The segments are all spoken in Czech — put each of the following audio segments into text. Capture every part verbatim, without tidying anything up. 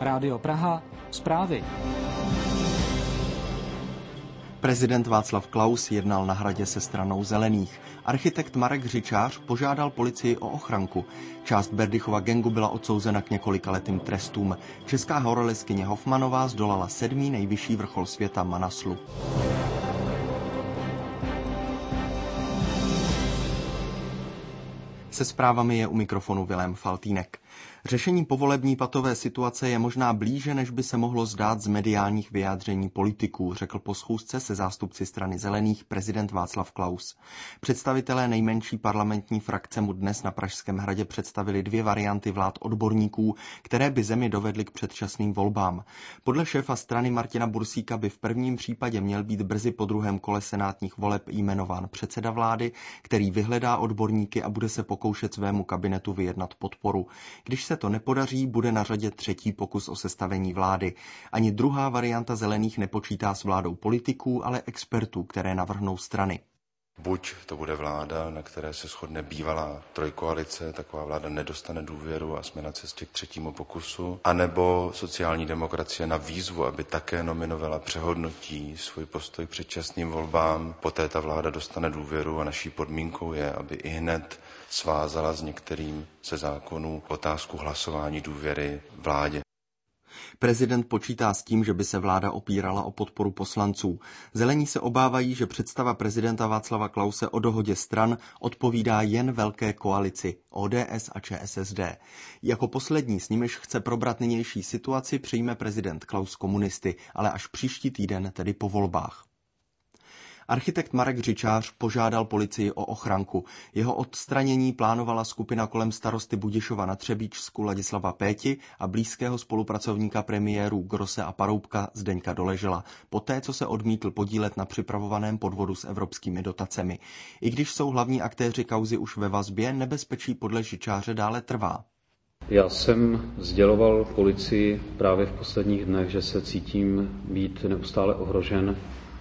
Rádio Praha, zprávy. Prezident Václav Klaus jednal na Hradě se Stranou zelených. Architekt Marek Řičář požádal policii o ochranku. Část Berdychova gangu byla odsouzena k několika letým trestům. Česká horolezkyně Hofmanová zdolala sedmý nejvyšší vrchol světa Manaslu. Se zprávami je u mikrofonu Vilém Faltýnek. Řešení povolební patové situace je možná blíže, než by se mohlo zdát z mediálních vyjádření politiků, řekl po schůzce se zástupci Strany zelených prezident Václav Klaus. Představitelé nejmenší parlamentní frakce mu dnes na Pražském hradě představili dvě varianty vlád odborníků, které by zemi dovedly k předčasným volbám. Podle šéfa strany Martina Bursíka by v prvním případě měl být brzy po druhém kole senátních voleb jmenován předseda vlády, který vyhledá odborníky a bude se pokoušet svému kabinetu vyjednat podporu. Když se to nepodaří, bude na řadě třetí pokus o sestavení vlády. Ani druhá varianta zelených nepočítá s vládou politiků, ale expertů, které navrhnou strany. Buď to bude vláda, na které se shodne bývalá trojkoalice, taková vláda nedostane důvěru a jsme na cestě k třetímu pokusu, anebo sociální demokracie na výzvu, aby také nominovala, přehodnotí svůj postoj k předčasným volbám. Poté ta vláda dostane důvěru a naší podmínkou je, aby i hned svázala s některým ze zákonů otázku hlasování důvěry vládě. Prezident počítá s tím, že by se vláda opírala o podporu poslanců. Zelení se obávají, že představa prezidenta Václava Klause o dohodě stran odpovídá jen velké koalici O D S a Č S S D. Jako poslední, s nimiž chce probrat nynější situaci, přijme prezident Klaus komunisty, ale až příští týden, tedy po volbách. Architekt Marek Řičář požádal policii o ochranku. Jeho odstranění plánovala skupina kolem starosty Budišova na Třebíčsku Ladislava Péti a blízkého spolupracovníka premiérů Grosse a Paroubka Zdeňka Doležela, poté co se odmítl podílet na připravovaném podvodu s evropskými dotacemi. I když jsou hlavní aktéři kauzy už ve vazbě, nebezpečí podle Řičáře dále trvá. Já jsem sděloval policii právě v posledních dnech, že se cítím být neustále ohrožen,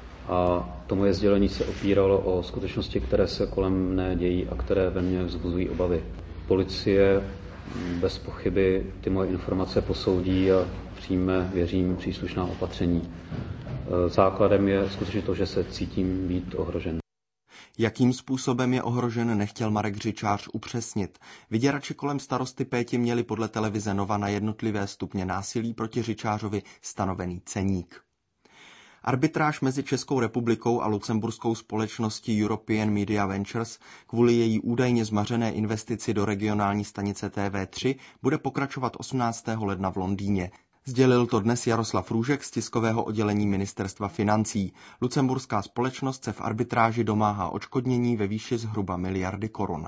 a to moje sdělení se opíralo o skutečnosti, které se kolem mne dějí a které ve mně vzbuzují obavy. Policie bez pochyby ty moje informace posoudí a přijme, věřím, příslušná opatření. Základem je skutečně to, že se cítím být ohrožen. Jakým způsobem je ohrožen, nechtěl Marek Řičář upřesnit. Vyděrači kolem starosty Péti měli podle televize Nova na jednotlivé stupně násilí proti Řičářovi stanovený ceník. Arbitráž mezi Českou republikou a lucemburskou společností European Media Ventures kvůli její údajně zmařené investici do regionální stanice T V tři bude pokračovat osmnáctého ledna v Londýně. Sdělil to dnes Jaroslav Růžek z tiskového oddělení Ministerstva financí. Lucemburská společnost se v arbitráži domáhá odškodnění ve výši zhruba miliardy korun.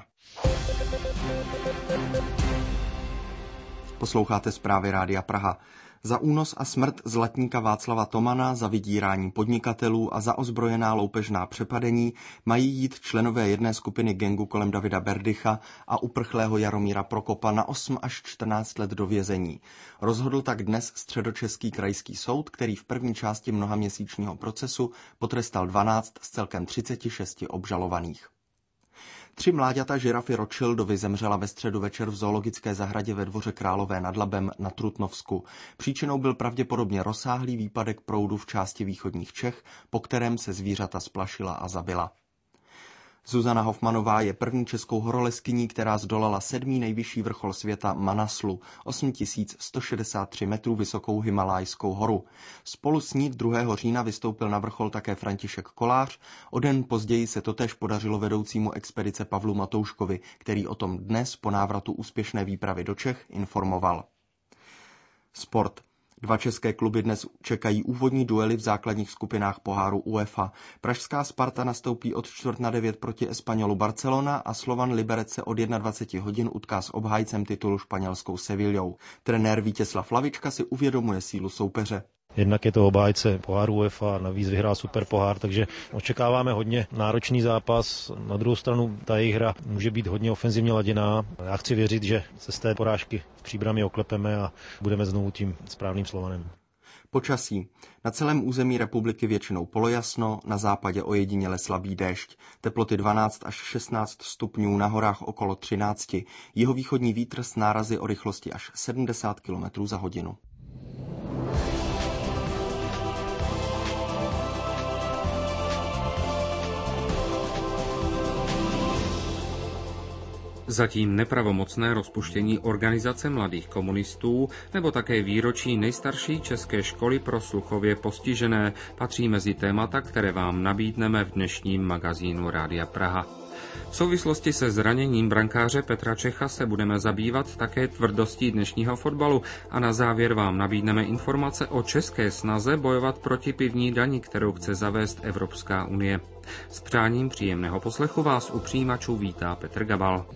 Posloucháte zprávy Rádia Praha. Za únos a smrt zlatníka Václava Tomana, za vydírání podnikatelů a za ozbrojená loupežná přepadení mají jít členové jedné skupiny gangu kolem Davida Berdycha a uprchlého Jaromíra Prokopa na osm až čtrnáct let do vězení. Rozhodl tak dnes Středočeský krajský soud, který v první části mnohaměsíčního procesu potrestal dvanáct z celkem třiceti šesti obžalovaných. Tři mláďata žirafy Rothschildovi zemřela ve středu večer v zoologické zahradě ve Dvoře Králové nad Labem na Trutnovsku. Příčinou byl pravděpodobně rozsáhlý výpadek proudu v části východních Čech, po kterém se zvířata splašila a zabila. Zuzana Hofmanová je první českou horolezkyní, která zdolala sedmý nejvyšší vrchol světa Manaslu, osm tisíc sto šedesát tři metrů vysokou Himalajskou horu. Spolu s ní druhého října vystoupil na vrchol také František Kolář, o den později se totéž podařilo vedoucímu expedice Pavlu Matouškovi, který o tom dnes po návratu úspěšné výpravy do Čech informoval. Sport. Dva české kluby dnes čekají úvodní duely v základních skupinách poháru UEFA. Pražská Sparta nastoupí od čtvrt na devět proti Españolu Barcelona a Slovan Liberec se od dvacet jedna hodin utká s obhájcem titulu španělskou Sevillou. Trenér Vítězslav Lavička si uvědomuje sílu soupeře. Jednak je to obhájce poháru UEFA, navíc vyhrál super pohár, takže očekáváme hodně náročný zápas. Na druhou stranu ta jejich hra může být hodně ofenzivně laděná. Já chci věřit, že se z té porážky v Příbrami oklepeme a budeme znovu tím správným Slovanem. Počasí. Na celém území republiky většinou polojasno, na západě ojediněle slabý déšť. Teploty dvanáct až šestnáct stupňů, na horách okolo třináct. Jihovýchodní vítr s nárazy o rychlosti až sedmdesát kilometrů za hodinu. Zatím nepravomocné rozpuštění Organizace mladých komunistů nebo také výročí nejstarší české školy pro sluchově postižené patří mezi témata, které vám nabídneme v dnešním magazínu Rádia Praha. V souvislosti se zraněním brankáře Petra Čecha se budeme zabývat také tvrdostí dnešního fotbalu a na závěr vám nabídneme informace o české snaze bojovat proti pivní dani, kterou chce zavést Evropská unie. S přáním příjemného poslechu vás u přijímačů vítá Petr Gabal.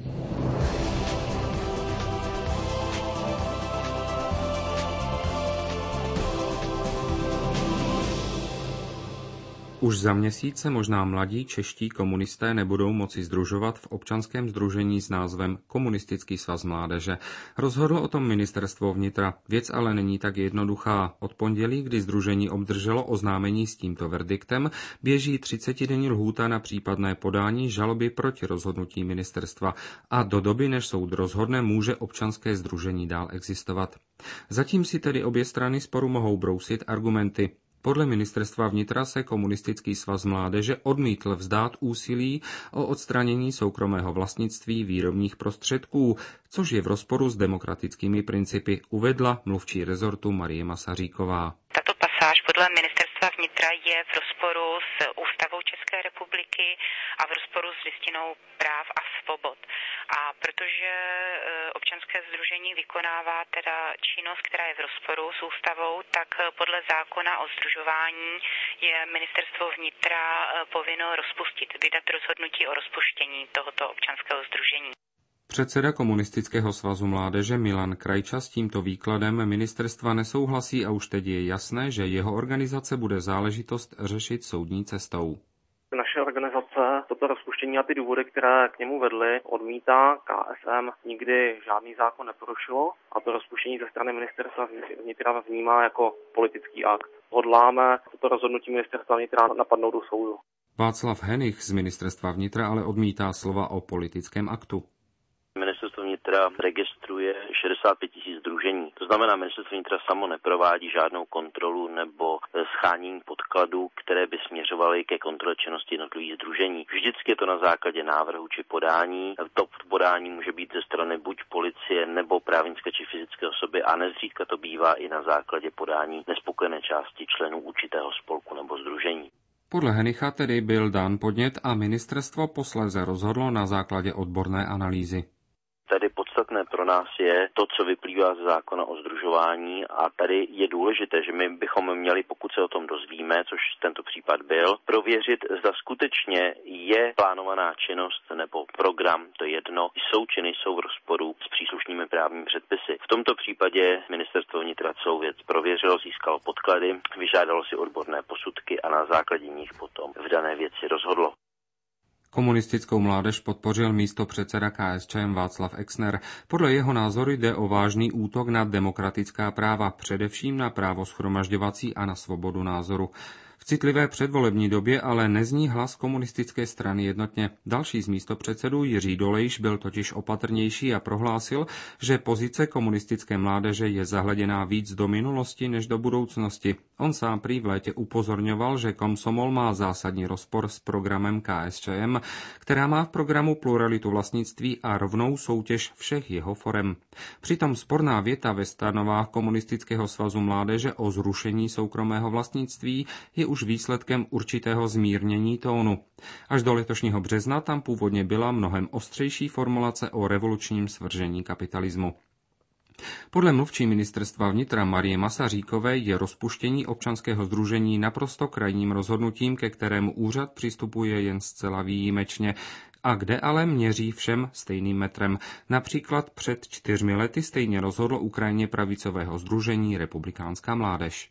Už za měsíc se možná mladí čeští komunisté nebudou moci sdružovat v občanském sdružení s názvem Komunistický svaz mládeže. Rozhodlo o tom ministerstvo vnitra. Věc ale není tak jednoduchá. Od pondělí, kdy sdružení obdrželo oznámení s tímto verdiktem, běží třicetidenní lhůta na případné podání žaloby proti rozhodnutí ministerstva a do doby, než soud rozhodne, může občanské sdružení dál existovat. Zatím si tedy obě strany sporu mohou brousit argumenty. Podle ministerstva vnitra se Komunistický svaz mládeže odmítl vzdát úsilí o odstranění soukromého vlastnictví výrobních prostředků, což je v rozporu s demokratickými principy, uvedla mluvčí rezortu Marie Masaříková. Tato pasáž podle ministerstva vnitra je v rozporu s ústavou České republiky a v rozporu s listinou práv a svobod. A protože občanské sdružení vykonává teda činnost, která je v rozporu s ústavou, tak podle zákona o sdružování je ministerstvo vnitra povinno rozpustit, vydat rozhodnutí o rozpuštění tohoto občanského sdružení. Předseda Komunistického svazu mládeže Milan Krajča s tímto výkladem ministerstva nesouhlasí a už teď je jasné, že jeho organizace bude záležitost řešit soudní cestou. Naše organizace toto rozpuštění a ty důvody, které k němu vedly, odmítá. K S M nikdy žádný zákon neporušilo a to rozpuštění ze strany ministerstva vnitra vnímá jako politický akt. Hodláme toto rozhodnutí ministerstva vnitra napadnout do soudu. Václav Henich z ministerstva vnitra ale odmítá slova o politickém aktu. Ministerstvo vnitra registruje šedesát pět tisíc sdružení. To znamená, ministerstvo vnitra samo neprovádí žádnou kontrolu nebo shánění podkladů, které by směřovaly ke kontrole činnosti jednotlivých sdružení. Vždycky je to na základě návrhu či podání. To podání může být ze strany buď policie nebo právnické či fyzické osoby a nezřídka to bývá i na základě podání nespokojené části členů určitého spolku nebo sdružení. Podle Henicha tedy byl dán podnět a ministerstvo posléze rozhodlo na základě odborné analýzy. Tady podstatné pro nás je to, co vyplývá z zákona o sdružování a tady je důležité, že my bychom měli, pokud se o tom dozvíme, což tento případ byl, prověřit, zda skutečně je plánovaná činnost nebo program, to jedno, jsou či nejsou v rozporu s příslušnými právními předpisy. V tomto případě ministerstvo vnitra celou věc prověřilo, získalo podklady, vyžádalo si odborné posudky a na základě nich potom v dané věci rozhodlo. Komunistickou mládež podpořil místopředseda K S Č M Václav Exner. Podle jeho názoru jde o vážný útok na demokratická práva, především na právo shromažďovací a na svobodu názoru. V citlivé předvolební době ale nezní hlas komunistické strany jednotně. Další z místopředsedů Jiří Dolejš byl totiž opatrnější a prohlásil, že pozice komunistické mládeže je zahleděná víc do minulosti než do budoucnosti. On sám prý v létě upozorňoval, že Komsomol má zásadní rozpor s programem K S Č M, která má v programu pluralitu vlastnictví a rovnou soutěž všech jeho forem. Přitom sporná věta ve stanovách Komunistického svazu mládeže o zrušení soukromého vlastnictví je už výsledkem určitého zmírnění tónu. Až do letošního března tam původně byla mnohem ostřejší formulace o revolučním svržení kapitalismu. Podle mluvčí ministerstva vnitra Marie Masaříkové je rozpuštění občanského sdružení naprosto krajním rozhodnutím, ke kterému úřad přistupuje jen zcela výjimečně a kde ale měří všem stejným metrem. Například před čtyřmi lety stejně rozhodlo u krajně pravicového sdružení Republikánská mládež.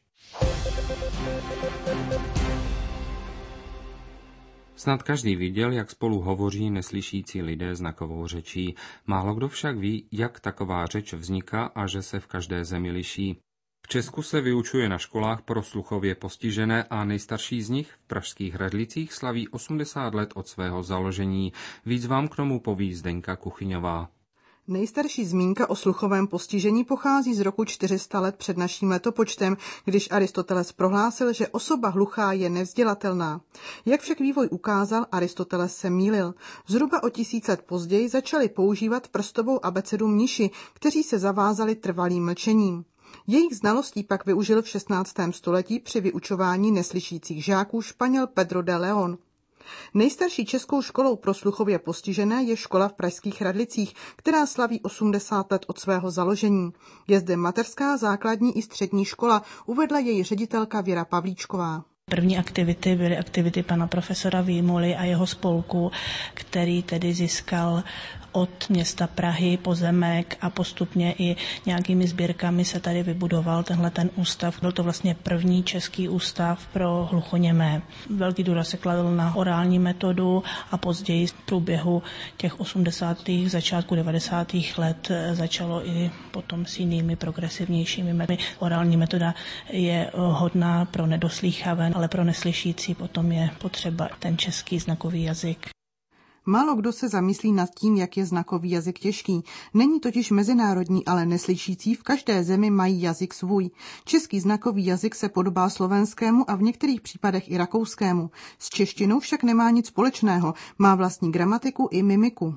Snad každý viděl, jak spolu hovoří neslyšící lidé znakovou řečí. Málo kdo však ví, jak taková řeč vzniká a že se v každé zemi liší. V Česku se vyučuje na školách pro sluchově postižené a nejstarší z nich v pražských Hradlicích slaví osmdesát let od svého založení. Víc vám k tomu poví Zdeňka Kuchyňová. Nejstarší zmínka o sluchovém postižení pochází z roku čtyři sta let před naším letopočtem, když Aristoteles prohlásil, že osoba hluchá je nevzdělatelná. Jak však vývoj ukázal, Aristoteles se mýlil. Zhruba o tisíc let později začali používat prstovou abecedu mniši, kteří se zavázali trvalým mlčením. Jejich znalostí pak využil v šestnáctém století při vyučování neslyšících žáků Španěl Pedro de León. Nejstarší českou školou pro sluchově postižené je škola v pražských Radlicích, která slaví osmdesát let od svého založení. Je zde mateřská, základní i střední škola, uvedla její ředitelka Věra Pavlíčková. První aktivity byly aktivity pana profesora Výmoly a jeho spolku, který tedy získal od města Prahy pozemek a postupně i nějakými sbírkami se tady vybudoval tenhle ten ústav. Byl to vlastně první český ústav pro hluchoněmé. Velký důraz se kladl na orální metodu a později v průběhu těch osmdesátých začátku devadesátých let začalo i potom s jinými progresivnějšími metodami. Orální metoda je hodná pro nedoslýchavé, ale pro neslyšící potom je potřeba ten český znakový jazyk. Málo kdo se zamyslí nad tím, jak je znakový jazyk těžký. Není totiž mezinárodní, ale neslyšící v každé zemi mají jazyk svůj. Český znakový jazyk se podobá slovenskému a v některých případech i rakouskému. S češtinou však nemá nic společného, má vlastní gramatiku i mimiku.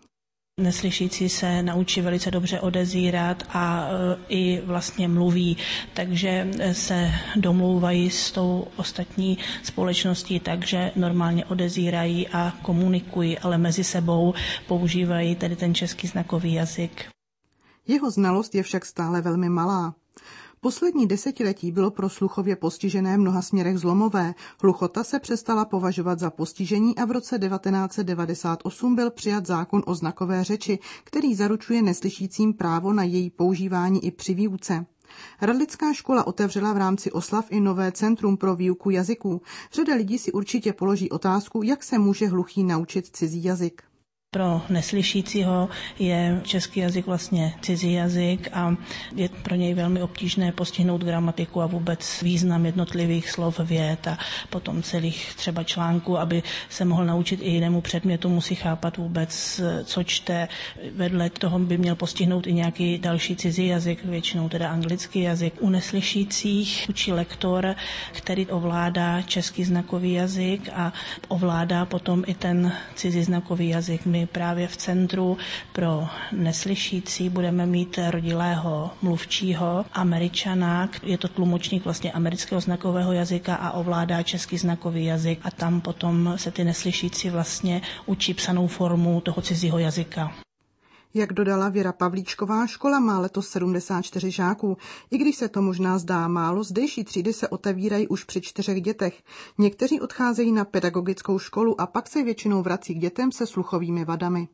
Neslyšící se naučí velice dobře odezírat a i vlastně mluví, takže se domlouvají s tou ostatní společností, takže normálně odezírají a komunikují, ale mezi sebou používají tedy ten český znakový jazyk. Jeho znalost je však stále velmi malá. Poslední desetiletí bylo pro sluchově postižené v mnoha směrech zlomové. Hluchota se přestala považovat za postižení a v roce devatenáct set devadesát osm byl přijat zákon o znakové řeči, který zaručuje neslyšícím právo na její používání i při výuce. Radlická škola otevřela v rámci oslav i nové centrum pro výuku jazyků. Řada lidí si určitě položí otázku, jak se může hluchý naučit cizí jazyk. Pro neslyšícího je český jazyk vlastně cizí jazyk a je pro něj velmi obtížné postihnout gramatiku a vůbec význam jednotlivých slov, vět a potom celých třeba článků, aby se mohl naučit i jinému předmětu, musí chápat vůbec, co čte. Vedle toho by měl postihnout i nějaký další cizí jazyk, většinou teda anglický jazyk. U neslyšících učí lektor, který ovládá český znakový jazyk a ovládá potom i ten cizí znakový jazyk. My právě v Centru pro neslyšící budeme mít rodilého mluvčího Američana. Je to tlumočník vlastně amerického znakového jazyka a ovládá český znakový jazyk a tam potom se ty neslyšící vlastně učí psanou formu toho cizího jazyka. Jak dodala Věra Pavlíčková, škola má letos sedmdesát čtyři žáků. I když se to možná zdá málo, zdejší třídy se otevírají už při čtyřech dětech. Někteří odcházejí na pedagogickou školu a pak se většinou vrací k dětem se sluchovými vadami.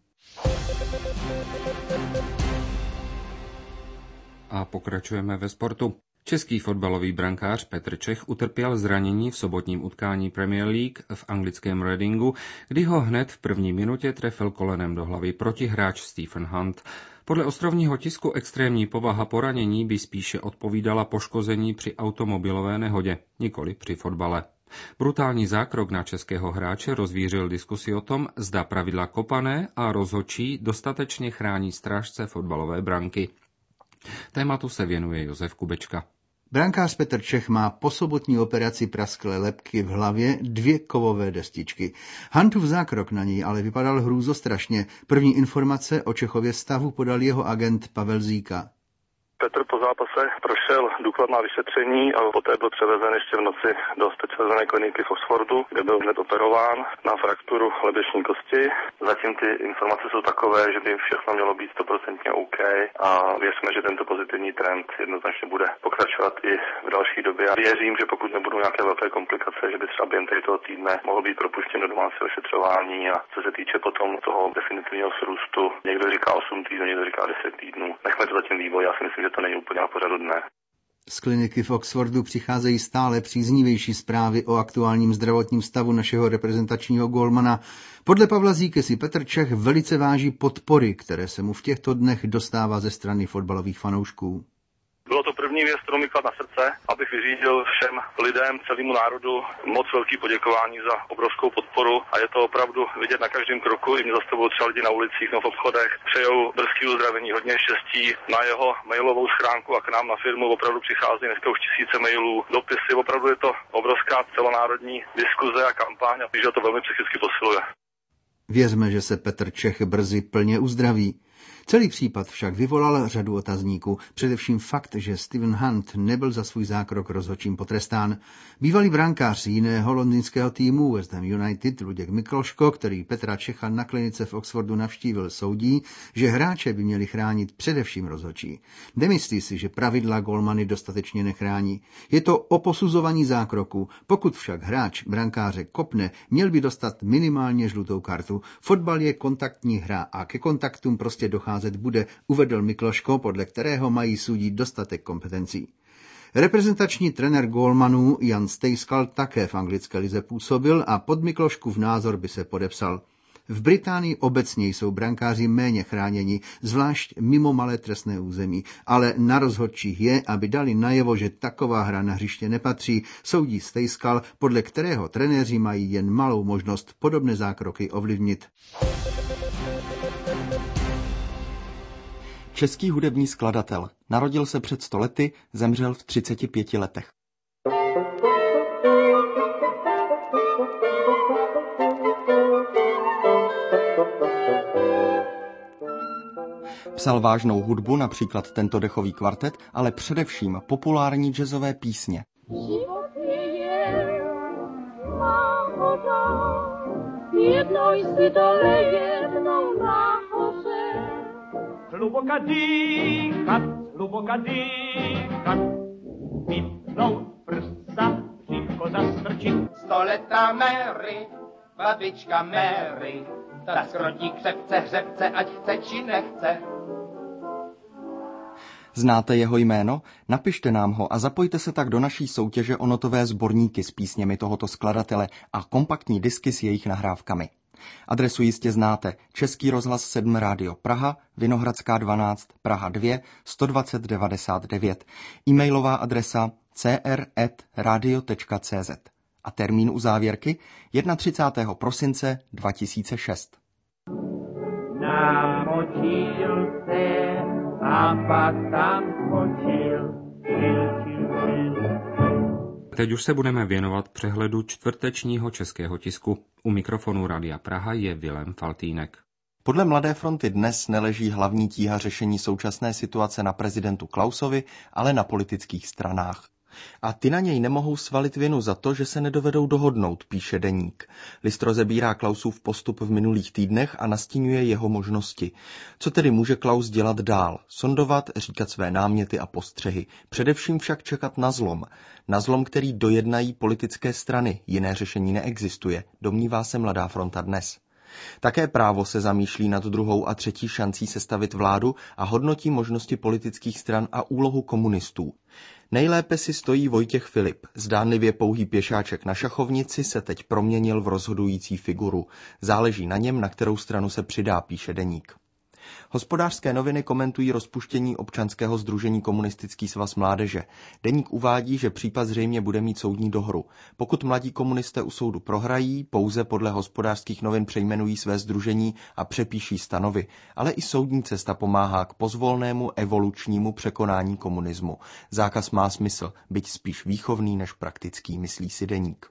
A pokračujeme ve sportu. Český fotbalový brankář Petr Čech utrpěl zranění v sobotním utkání Premier League v anglickém Readingu, kdy ho hned v první minutě trefil kolenem do hlavy protihráč Stephen Hunt. Podle ostrovního tisku extrémní povaha poranění by spíše odpovídala poškození při automobilové nehodě, nikoli při fotbale. Brutální zákrok na českého hráče rozvířil diskusi o tom, zda pravidla kopané a rozhodčí dostatečně chrání strážce fotbalové branky. Tématu se věnuje Josef Kubečka. Brankář Petr Čech má po sobotní operaci prasklé lebky v hlavě dvě kovové destičky. Huntův zákrok na něj ale vypadal hrůzostrašně. První informace o Čechově stavu podal jeho agent Pavel Zíka. Petr po zápase prošel důkladná vyšetření a poté byl převezen ještě v noci do specializované kliniky v Oxfordu, kde byl hned operován na frakturu lebeční kosti. Zatím ty informace jsou takové, že by všechno mělo být stoprocentně OK a věříme, že tento pozitivní trend jednoznačně bude pokračovat i v další době. A věřím, že pokud nebudou nějaké velké komplikace, že by třeba během toho týdne mohl být propuštěn do domácího vyšetřování. A co se týče potom toho definitivního srůstu, někdo říká osm týdnů, někdo říká deset týdnů. Nechme to zatím vývoj, já si myslím, že to není úplně na pořadu dne. Z kliniky v Oxfordu přicházejí stále příznivější zprávy o aktuálním zdravotním stavu našeho reprezentačního gólmana. Podle Pavla Zíky si Petr Čech velice váží podpory, které se mu v těchto dnech dostává ze strany fotbalových fanoušků. Bylo to první První věc, kterou mi klad na srdce, abych vyřídil všem lidem, celému národu moc velký poděkování za obrovskou podporu a je to opravdu vidět na každém kroku. I mě zastavují třeba lidi na ulicích nebo v obchodech. Přejou brzký uzdravení, hodně štěstí na jeho mailovou schránku a k nám na firmu opravdu přichází dneska už tisíce mailů, dopisy. Opravdu je to obrovská celonárodní diskuze a kampaň a že to velmi psychicky posiluje. Věřme, že se Petr Čech brzy plně uzdraví. Celý případ však vyvolal řadu otazníků, především fakt, že Stephen Hunt nebyl za svůj zákrok rozhodčím potrestán. Bývalý brankář jiného londýnského týmu West Ham United Luděk Mikloško, který Petra Čecha na klinice v Oxfordu navštívil, soudí, že hráče by měli chránit především rozhodčí. Nemyslí si, že pravidla golmany dostatečně nechrání. Je to o posuzování zákroku. Pokud však hráč brankáře kopne, měl by dostat minimálně žlutou kartu. Fotbal je kontaktní hra a ke kontaktům prostě docházet bude, uvedl Mikloško, podle kterého mají soudit dostatek kompetencí. Reprezentační trenér gólmanů Jan Stejskal také v anglické lize působil a pod Mikloškův názor by se podepsal. V Británii obecně jsou brankáři méně chráněni, zvlášť mimo malé trestné území, ale na rozhodčích je, aby dali najevo, že taková hra na hřiště nepatří, soudí Stejskal, podle kterého trenéři mají jen malou možnost podobné zákroky ovlivnit. Český hudební skladatel. Narodil se před sto lety, zemřel v třiceti pěti letech. Psal vážnou hudbu, například tento dechový kvartet, ale především populární jazzové písně. Život je náhoda, jednou si dole, jednou nahoře. Hluboka dýchat, hluboka dýchat, vypnout prsa, břicho zastrčit. Stoletá Mary, babička Mary, ta skrotí křepce, hřebce, ať chce či nechce. Znáte jeho jméno? Napište nám ho a zapojte se tak do naší soutěže o notové sborníky s písněmi tohoto skladatele a kompaktní disky s jejich nahrávkami. Adresu jistě znáte. Český rozhlas sedm Rádio Praha, Vinohradská dvanáct, Praha dva, sto dvacet devadesát devět. E-mailová adresa cr at radio tečka cz. A termín uzávěrky třicátého prvního prosince dva tisíce šest. Namočil se a pak tam skočil. Čil, čil, čil. Teď už se budeme věnovat přehledu čtvrtečního českého tisku. U mikrofonu Rádia Praha je Vilém Faltýnek. Podle Mladé fronty dnes neleží hlavní tíha řešení současné situace na prezidentu Klausovi, ale na politických stranách. A ty na něj nemohou svalit vinu za to, že se nedovedou dohodnout, píše Deník. List rozebírá Klausův postup v minulých týdnech a nastínuje jeho možnosti. Co tedy může Klaus dělat dál? Sondovat, říkat své náměty a postřehy. Především však čekat na zlom. Na zlom, který dojednají politické strany. Jiné řešení neexistuje, domnívá se Mladá fronta dnes. Také Právo se zamýšlí nad druhou a třetí šancí sestavit vládu a hodnotí možnosti politických stran a úlohu komunistů. Nejlépe si stojí Vojtěch Filip. Zdánlivě pouhý pěšáček na šachovnici se teď proměnil v rozhodující figuru. Záleží na něm, na kterou stranu se přidá, píše Deník. Hospodářské noviny komentují rozpuštění občanského sdružení Komunistický svaz mládeže. Deník uvádí, že případ zřejmě bude mít soudní dohru. Pokud mladí komunisté u soudu prohrají, pouze podle Hospodářských novin přejmenují své sdružení a přepíší stanovy. Ale i soudní cesta pomáhá k pozvolnému evolučnímu překonání komunismu. Zákaz má smysl, byť spíš výchovný než praktický, myslí si Deník.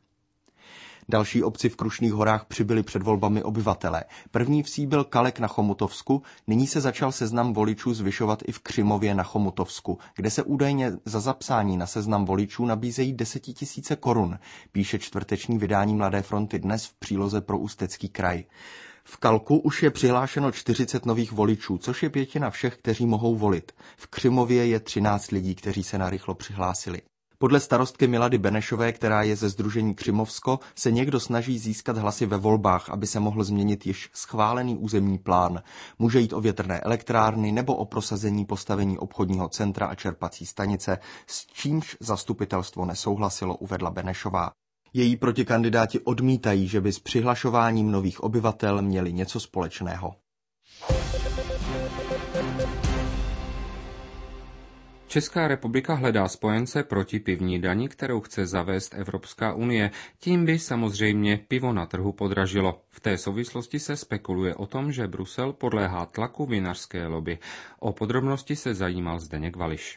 Další obci v Krušných horách přibyli před volbami obyvatelé. První vsí byl Kalek na Chomutovsku, nyní se začal seznam voličů zvyšovat i v Křimově na Chomutovsku, kde se údajně za zapsání na seznam voličů nabízejí desetitisíce korun, píše čtvrteční vydání Mladé fronty dnes v příloze pro Ústecký kraj. V Kalku už je přihlášeno čtyřicet nových voličů, což je pětina všech, kteří mohou volit. V Křimově je třináct lidí, kteří se narychlo přihlásili. Podle starostky Milady Benešové, která je ze sdružení Křimovsko, se někdo snaží získat hlasy ve volbách, aby se mohl změnit již schválený územní plán. Může jít o větrné elektrárny nebo o prosazení postavení obchodního centra a čerpací stanice, s čímž zastupitelstvo nesouhlasilo, uvedla Benešová. Její protikandidáti odmítají, že by s přihlašováním nových obyvatel měli něco společného. Česká republika hledá spojence proti pivní dani, kterou chce zavést Evropská unie. Tím by samozřejmě pivo na trhu podražilo. V té souvislosti se spekuluje o tom, že Brusel podléhá tlaku vinařské lobby. O podrobnosti se zajímal Zdeněk Vališ.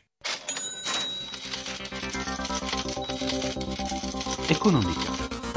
Ekonomika.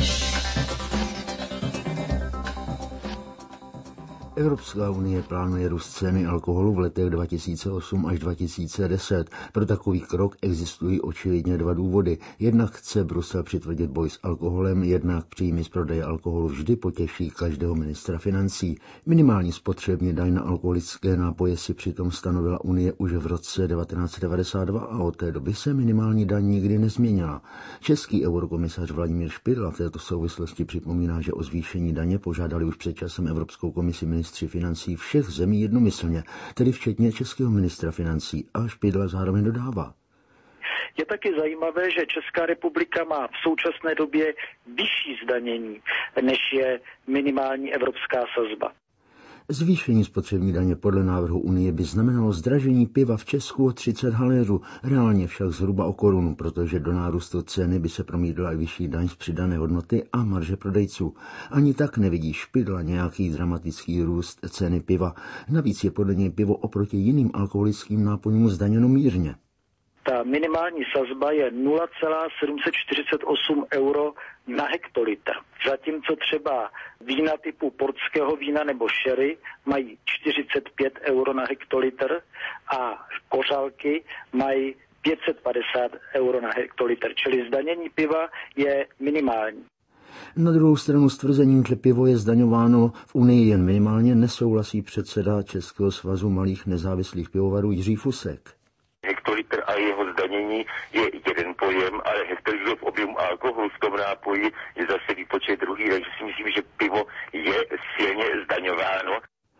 Evropská unie plánuje růst ceny alkoholu v letech dva tisíce osm až dva tisíce deset. Pro takový krok existují očividně dva důvody. Jednak chce Brusel přitvrdit boj s alkoholem, jednak příjmy z prodeje alkoholu vždy potěší každého ministra financí. Minimální spotřební daň na alkoholické nápoje si přitom stanovila Unie už v roce devatenáct set devadesát dva a od té doby se minimální daň nikdy nezměnila. Český eurokomisař Vladimír Špidla v této souvislosti připomíná, že o zvýšení daně požádali už před časem Evropskou komisi ministři financí všech zemí jednomyslně, tedy včetně českého ministra financí, a Špidla zároveň dodává. Je taky zajímavé, že Česká republika má v současné době vyšší zdanění, než je minimální evropská sazba. Zvýšení spotřební daně podle návrhu Unie by znamenalo zdražení piva v Česku o třicet haléřů, reálně však zhruba o korunu, protože do nárůstu ceny by se promítla i vyšší daň z přidané hodnoty a marže prodejců. Ani tak nevidí Špidla nějaký dramatický růst ceny piva. Navíc je podle něj pivo oproti jiným alkoholickým nápojům zdaněno mírně. Ta minimální sazba je nula celá sedm set čtyřicet osm euro na hektolitr. Zatímco třeba vína typu portského vína nebo sherry mají čtyřicet pět euro na hektolitr a kořalky mají pět set padesát euro na hektolitr. Čili zdanění piva je minimální. Na druhou stranu s tvrzením, že pivo je zdaňováno v Unii jen minimálně, nesouhlasí předseda Českého svazu malých nezávislých pivovarů Jiří Fusek. Hektolitr a jeho zdanění je jeden pojem, ale hektolitr v objemu alkoholu v tom nápoji je zase výpočet druhý, takže si myslím, že pivo je silně zdaňováno.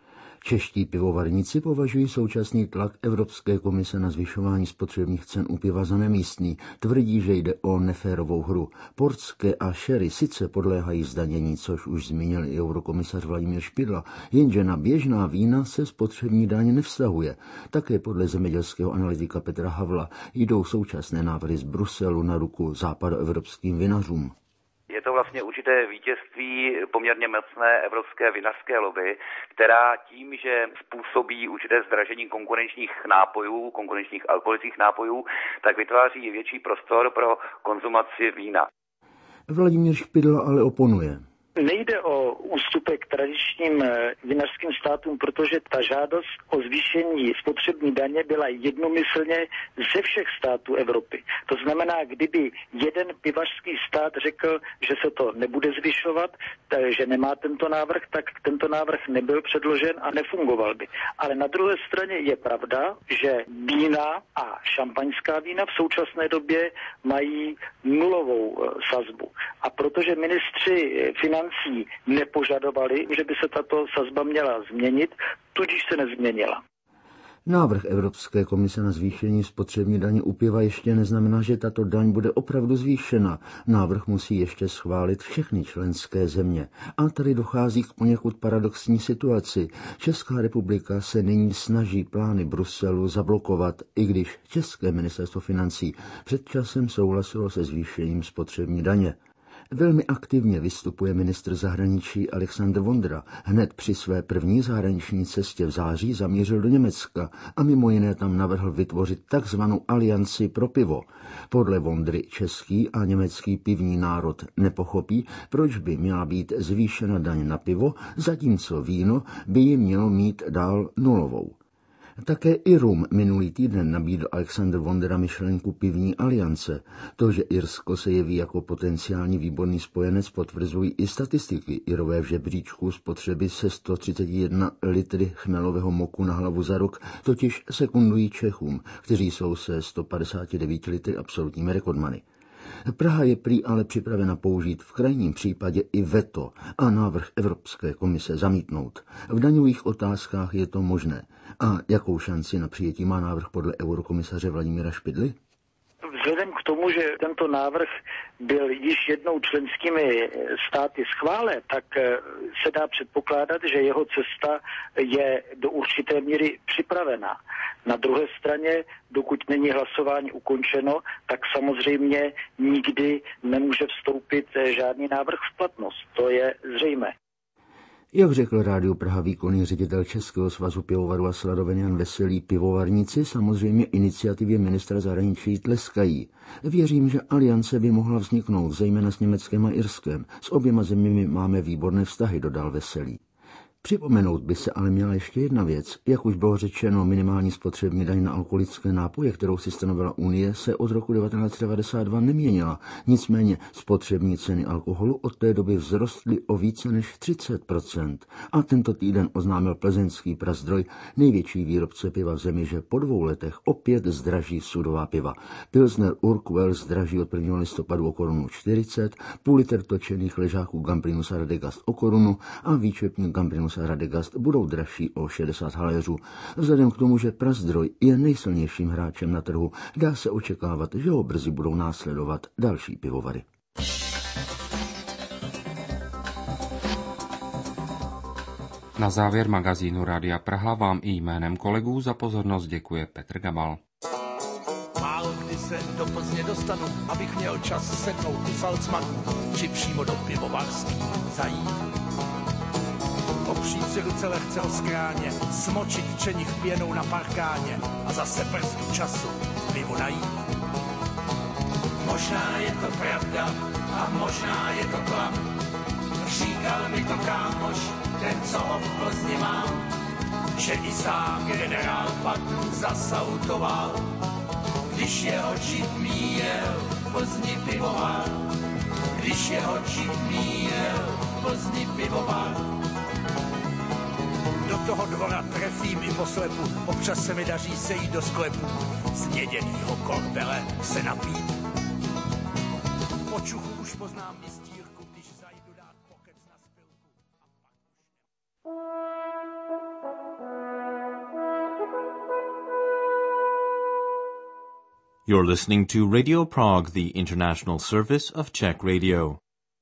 Čeští pivovarníci považují současný tlak Evropské komise na zvyšování spotřebních cen u piva za nemístný. Tvrdí, že jde o neférovou hru. Portské a sherry sice podléhají zdanění, což už zmínil i eurokomisař Vladimír Špidla, jenže na běžná vína se spotřební daň nevztahuje. Také podle zemědělského analytika Petra Havla jdou současné návrhy z Bruselu na ruku západoevropským vinařům. Je to vlastně určité vítězství poměrně mocné evropské vinařské lobby, která tím, že způsobí určité zdražení konkurenčních nápojů, konkurenčních alkoholických nápojů, tak vytváří větší prostor pro konzumaci vína. Vladimír Špidla ale oponuje. Nejde o ústupek tradičním vinařským státům, protože ta žádost o zvýšení spotřební daně byla jednomyslně ze všech států Evropy. To znamená, kdyby jeden pivařský stát řekl, že se to nebude zvyšovat, že nemá tento návrh, tak tento návrh nebyl předložen a nefungoval by. Ale na druhé straně je pravda, že vína a šampaňská vína v současné době mají nulovou sazbu. A protože ministři financí nepožadovali, že by se tato sazba měla změnit, tudíž se nezměnila. Návrh Evropské komise na zvýšení spotřební daně u piva ještě neznamená, že tato daň bude opravdu zvýšena. Návrh musí ještě schválit všechny členské země. A tady dochází k poněkud paradoxní situaci. Česká republika se nyní snaží plány Bruselu zablokovat, i když České ministerstvo financí před časem souhlasilo se zvýšením spotřební daně. Velmi aktivně vystupuje ministr zahraničí Alexander Vondra. Hned při své první zahraniční cestě v září zamířil do Německa a mimo jiné tam navrhl vytvořit takzvanou alianci pro pivo. Podle Vondry český a německý pivní národ nepochopí, proč by měla být zvýšena daň na pivo, zatímco víno by ji mělo mít dál nulovou. Také i rum minulý týden nabídl Alexander Vondra myšlenku pivní aliance. To, že Irsko se jeví jako potenciální výborný spojenec, potvrzují i statistiky. Irové v žebříčku spotřeby se sto třicet jedna litry chmelového moku na hlavu za rok totiž sekundují Čechům, kteří jsou se sto padesát devět litry absolutními rekordmany. Praha je prý ale připravena použít v krajním případě i veto a návrh Evropské komise zamítnout. V daňových otázkách je to možné. A jakou šanci na přijetí má návrh podle eurokomisaře Vladimíra Špidly? V Vzhledem k tomu, že tento návrh byl již jednou členskými státy schválen, tak se dá předpokládat, že jeho cesta je do určité míry připravená. Na druhé straně, dokud není hlasování ukončeno, tak samozřejmě nikdy nemůže vstoupit žádný návrh v platnost. To je zřejmé. Jak řekl Rádiu Praha výkonný ředitel Českého svazu pivovarů a sladoven Jan Veselý, pivovarníci samozřejmě iniciativě ministra zahraničí tleskají. Věřím, že aliance by mohla vzniknout, zejména s Německem a Irskem. S oběma zeměmi máme výborné vztahy, dodal Veselý. Připomenout by se ale měla ještě jedna věc. Jak už bylo řečeno, minimální spotřební daň na alkoholické nápoje, kterou si stanovila Unie, se od roku devatenáct devadesát dva neměnila. Nicméně spotřební ceny alkoholu od té doby vzrostly o více než třicet procent. A tento týden oznámil plzeňský Prazdroj, největší výrobce piva v zemi, že po dvou letech opět zdraží sudová piva. Pilsner Urquell zdraží od prvního listopadu o korunu čtyřicet, půl litr točených ležáků Gambrinus a Radegast o korunu a výčepní Gambrinus a Radegast budou dražší o šedesát haléřů. Vzhledem k tomu, že Prazdroj je nejsilnějším hráčem na trhu, dá se očekávat, že ho brzy budou následovat další pivovary. Na závěr magazínu Rádia Praha vám i jménem kolegů za pozornost děkuje Petr Gabal. Málo kdy se do Plzně dostanu, abych měl čas sednout u Salzmanu, či přímo do pivovarský zajít. Opřít si ruce lehce o skráně, smočit čenich pěnou na parkáně a zase prstu času pivo najít. Možná je to pravda a možná je to klam. Říkal mi to kámoš, ten co ho v Plzni mám, že i sám generál pak zasautoval, když jeho džip míjel v Plzni pivovar. Když jeho džip míjel v Plzni pivovar. Do toho dvora trefím i poslepu, občas se mi daří sejít do sklepu, z měděnýho korbele se napít. Po čuchu už poznám mistírku, když zajdu dát pokec na spilku. You're listening to Radio Prague, the international service of Czech Radio.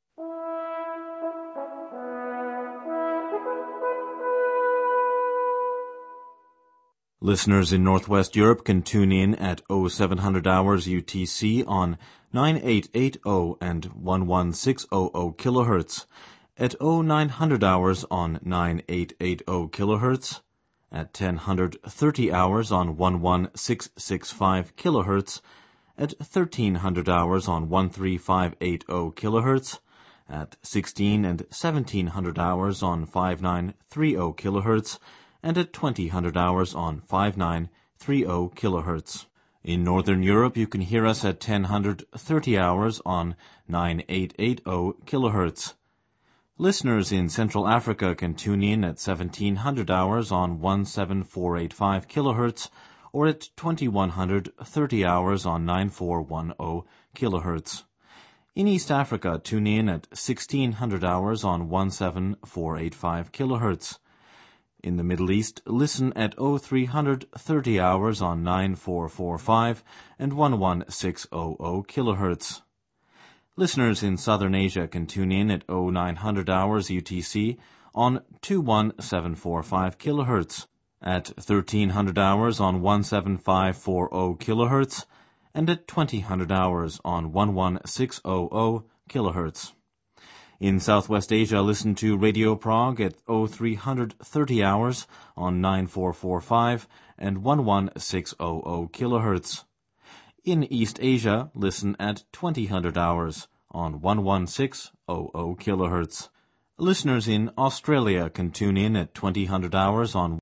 Listeners in Northwest Europe can tune in at oh seven hundred hours U T C on nine eight eight oh and eleven six hundred kilohertz, at oh nine hundred hours on nine eight eight oh kilohertz, at ten thirty hours on eleven six sixty-five kilohertz, at thirteen hundred hours on thirteen five eighty kilohertz, at sixteen and seventeen hundred hours on fifty-nine thirty kilohertz, and at twenty hundred hours on fifty-nine thirty kilohertz. In Northern Europe, you can hear us at ten thirty hours on nine eight eight oh kilohertz. Listeners in Central Africa can tune in at seventeen hundred hours on seventeen four eighty-five kilohertz, or at twenty-one thirty hours on ninety-four ten kilohertz. In East Africa, tune in at sixteen hundred hours on seventeen four eighty-five kilohertz. In the Middle East, listen at oh three thirty hours on nine four forty-five and eleven six hundred kilohertz. Listeners in Southern Asia can tune in at oh nine hundred hours U T C on twenty-one seven forty-five kilohertz, at thirteen hundred hours on seventeen five forty kilohertz, and at twenty hundred hours on eleven six hundred kilohertz. In Southwest Asia, listen to Radio Prague at oh three thirty hours on nine four forty-five and eleven six hundred kilohertz. In East Asia, listen at twenty hundred hours on eleven six hundred kilohertz. Listeners in Australia can tune in at twenty hundred hours on